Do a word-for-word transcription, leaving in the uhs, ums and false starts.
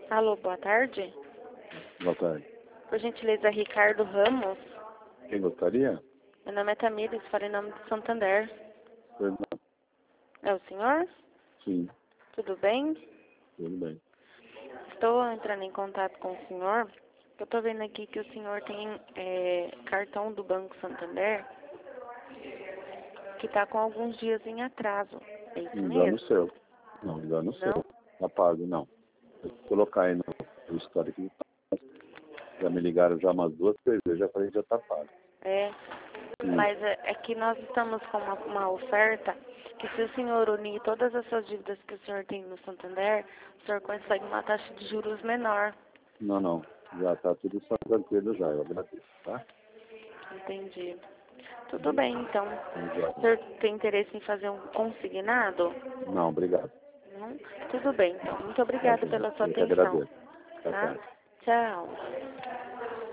Alô, boa tarde. Boa tarde. Por gentileza, Ricardo Ramos. Quem gostaria? Meu nome é Tamires, falo em nome de Santander. Pois não. É o senhor? Sim, Tudo bem? tudo bem. Estou entrando em contato com o senhor. Eu estou vendo aqui que o senhor tem é, cartão do Banco Santander que está com alguns dias em atraso. É isso Engano mesmo? seu. Não, engano seu. Não? Tá pago, não. Eu vou colocar aí no, no histórico. Já me ligaram já umas duas, três vezes, já falei que já tá pago. É. Hum. Mas é, é que nós estamos com uma, uma oferta que se o senhor unir todas essas dívidas que o senhor tem no Santander, o senhor consegue uma taxa de juros menor. Não, não. Já tá tudo só tranquilo já, eu agradeço, tá? Entendi. Tudo bem, então. Obrigado. O senhor tem interesse em fazer um consignado? Não, obrigado. Não? Tudo bem, então. Muito obrigada Imagina, pela sua eu que atenção. agradeço. Tchau, Tá? tchau. Tchau.